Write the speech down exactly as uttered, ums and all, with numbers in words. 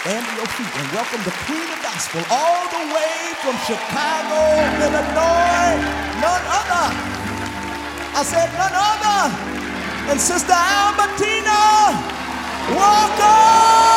Stand to your feet and welcome the Queen of Gospel all the way from Chicago, Illinois. None other. I said none other than Sister Albertina Walker.